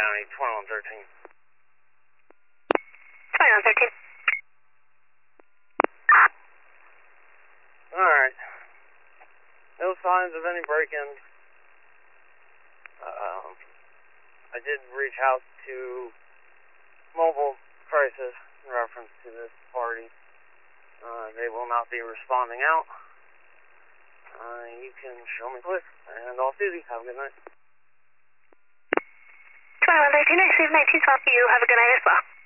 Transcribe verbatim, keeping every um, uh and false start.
County, twenty-one thirteen. twenty-one thirteen. Alright. No signs of any break-ins. Um, I did reach out to Mobile Crisis in reference to this party. Uh, they will not be responding out. Uh, you can show me clear. And off duty. Have a good night. twenty-one thirteen, I received nineteen twelve. You have a good night as well.